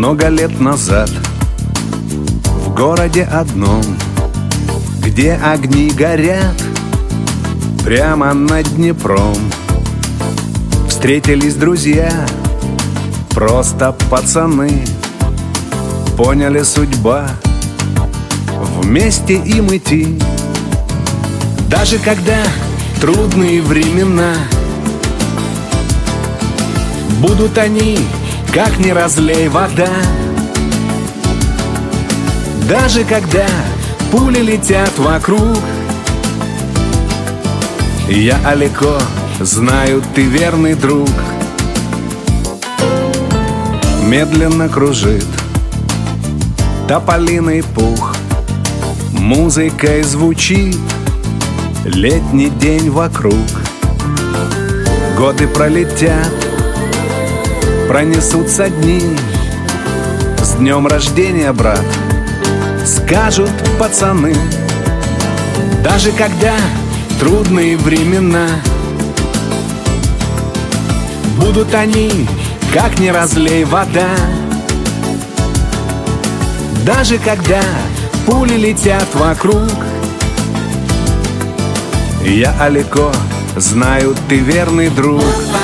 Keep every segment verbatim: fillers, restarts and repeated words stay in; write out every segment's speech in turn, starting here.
Много лет назад в городе одном, где огни горят прямо над Днепром, встретились друзья, просто пацаны. Поняли, судьба вместе им идти. Даже когда трудные времена, будут они, как не разлей вода. Даже когда пули летят вокруг, я Алико, знаю, ты верный друг. Медленно кружит тополиный пух, музыкой звучит летний день вокруг. Годы пролетят, пронесутся дни. С днем рождения, брат, скажут пацаны. Даже когда трудные времена, будут они, как не разлей вода. Даже когда пули летят вокруг, я Алико, знаю, ты верный друг.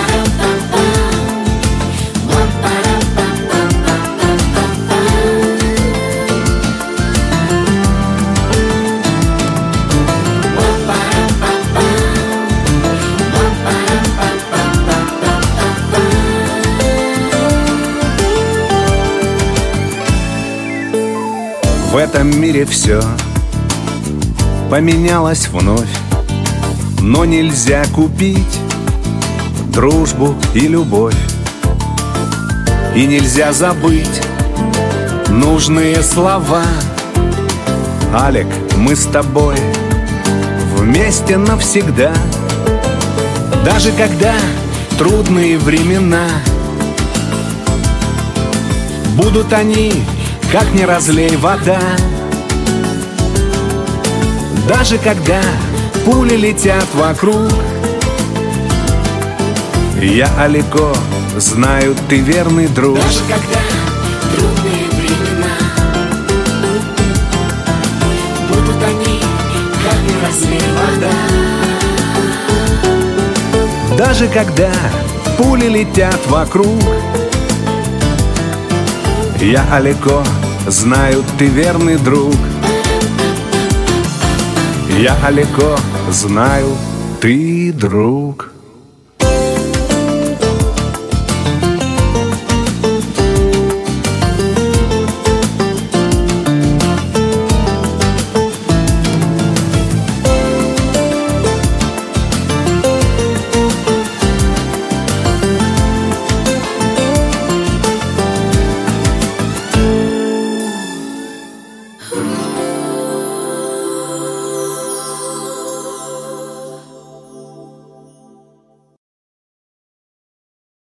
В этом мире все поменялось вновь, но нельзя купить дружбу и любовь. И нельзя забыть нужные слова. Алик, мы с тобой вместе навсегда. Даже когда трудные времена, будут они, как не разлей вода. Даже когда пули летят вокруг, я Алико, знаю, ты верный друг. Даже когда трудные времена, будут они, как не разлей вода. Даже когда пули летят вокруг, я Алико, знаю, ты верный друг. Я Алико, знаю, ты друг.